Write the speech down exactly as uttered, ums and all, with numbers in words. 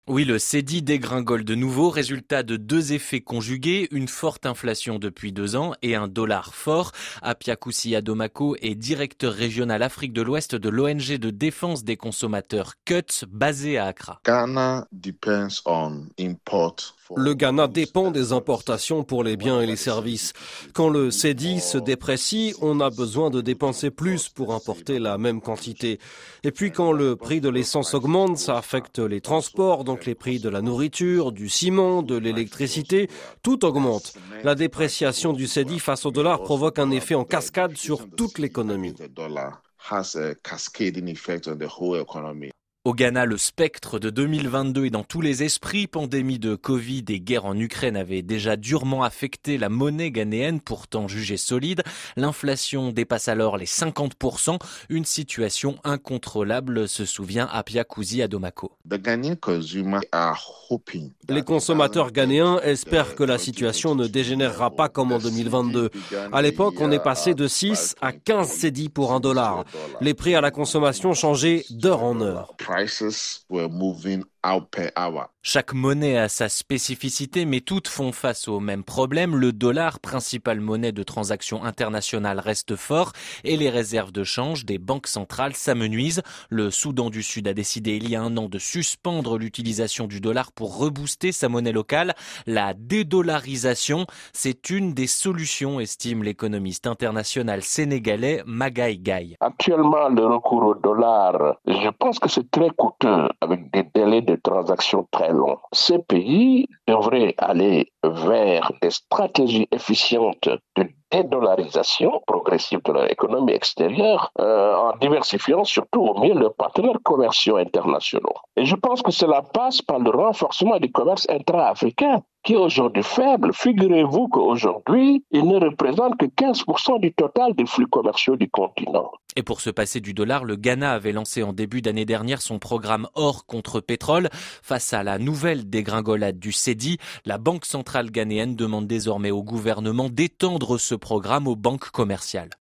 Oui, le cédis dégringole de nouveau, résultat de deux effets conjugués, une forte inflation depuis deux ans et un dollar fort. Apia Adomako est directeur régional Afrique de l'Ouest de l'O N G de défense des consommateurs C U T, basé à Accra. Ghana depends on import. Le Ghana dépend des importations pour les biens et les services. Quand le cédis se déprécie, on a besoin de dépenser plus pour importer la même quantité. Et puis quand le prix de l'essence augmente, ça affecte les transports, donc les prix de la nourriture, du ciment, de l'électricité, tout augmente. La dépréciation du cédis face au dollar provoque un effet en cascade sur toute l'économie. Au Ghana, le spectre de deux mille vingt-deux est dans tous les esprits. Pandémie de Covid et guerre en Ukraine avaient déjà durement affecté la monnaie ghanéenne, pourtant jugée solide. L'inflation dépasse alors les cinquante pour cent, une situation incontrôlable, se souvient Apia Adomako. Les consommateurs ghanéens espèrent que la situation ne dégénérera pas comme en deux mille vingt-deux. À l'époque, on est passé de six à quinze cédis pour un dollar. Les prix à la consommation changeaient d'heure en heure. Chaque monnaie a sa spécificité, mais toutes font face au même problème. Le dollar, principale monnaie de transactions internationales, reste fort et les réserves de change des banques centrales s'amenuisent. Le Soudan du Sud a décidé il y a un an de suspendre l'utilisation du dollar pour rebooster sa monnaie locale. La dédollarisation, c'est une des solutions, estime l'économiste international sénégalais Magaye Gaye. Actuellement, le recours au dollar, je pense que c'est très coûteux avec des délais de transactions très longs. Ces pays devraient aller vers des stratégies efficientes de dédollarisation progressive de leur économie extérieure euh, en diversifiant surtout au mieux leurs partenaires commerciaux internationaux. Et je pense que cela passe par le renforcement du commerce intra-africain qui est aujourd'hui faible. Figurez-vous qu'aujourd'hui, il ne représente que quinze pour cent du total des flux commerciaux du continent. Et pour se passer du dollar, le Ghana avait lancé en début d'année dernière son programme or contre pétrole. Face à la nouvelle dégringolade du cédis, la Banque centrale ghanéenne demande désormais au gouvernement d'étendre ce programme aux banques commerciales.